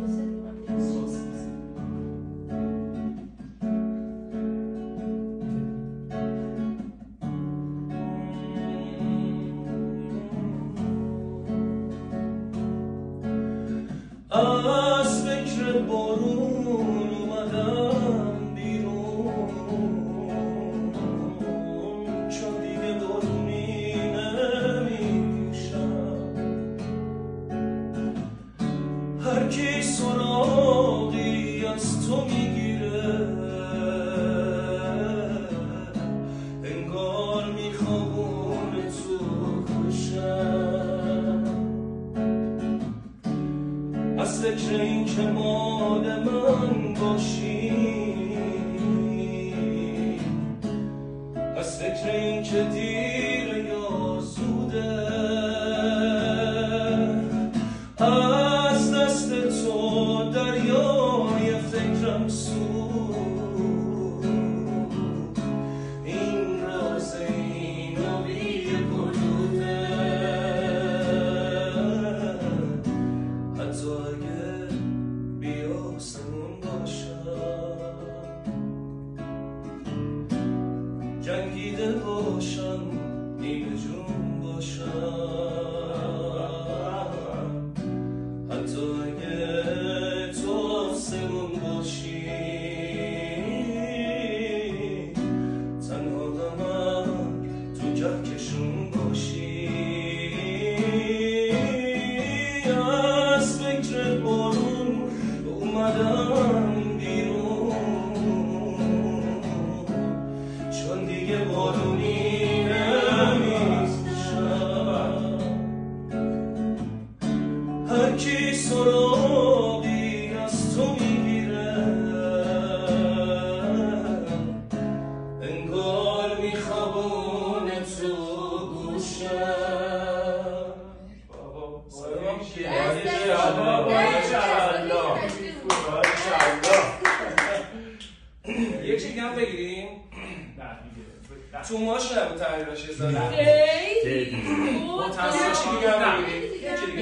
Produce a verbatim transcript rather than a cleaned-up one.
از فکر بارون اومدم بیرون، چون دیگه بارونی نمیشم. هر کی سراغی از تو میگیره، انگار میخوابونه تو گوشم. از فکر این که مال من باشی، از فکر این که دیره یا زوده، از دست تو دریای فکرم سود. این راز این آبی پرلوده، حتی اگه بیاسمون باشم، جنگیده باشم، نیمه جون باشم، حتی اگه تو آسمون باشی، تنها غمم تو کهکشون باشی. از فکر بارون اومدم بیرون، چون دیگه بارونی نمیشم. هر کی سراغی از تو میگیره، انگار میخوابونه تو گوشم. یک چیزی هم بگیریم؟ تو ماش نبود تغییراش یه ذره خیلی با تصویرش دیگه هم بگیریم.